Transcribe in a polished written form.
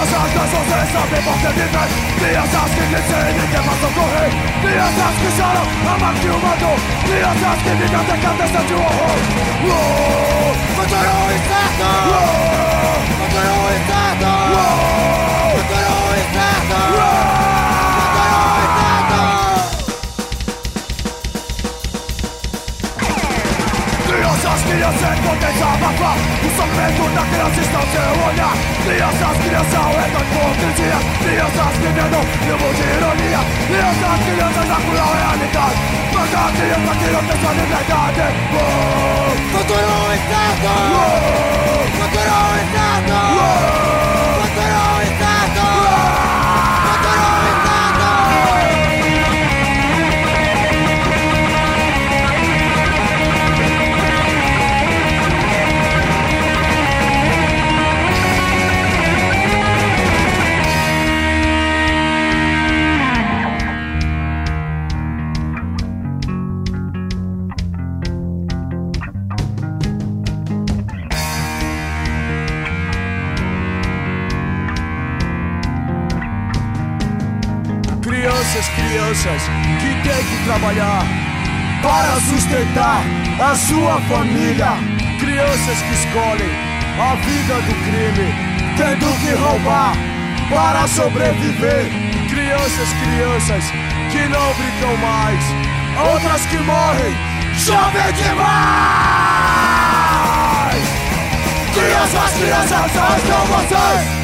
Crianças que sem saber por que viver, crianças que decidem que vão socorrer, crianças que choram a morte que o matou, crianças que vivem até que a cabeça de um horror. Futuro incerto! Futuro incerto! Futuro incerto! Crianças sem poder desabafar, o sofrimento da criança está no seu olhar. Crianças é da hipocrisia, crianças que vendam filme de ironia, crianças da cruel realidade, mas a criança que não tem sua liberdade. Futuro incerto! Futuro incerto! Futuro incerto! Futuro incerto! Crianças que têm que trabalhar para sustentar a sua família. Crianças que escolhem a vida do crime, tendo que roubar para sobreviver. Crianças que não brincam mais, outras que morrem jovem demais. Crianças, onde estão vocês?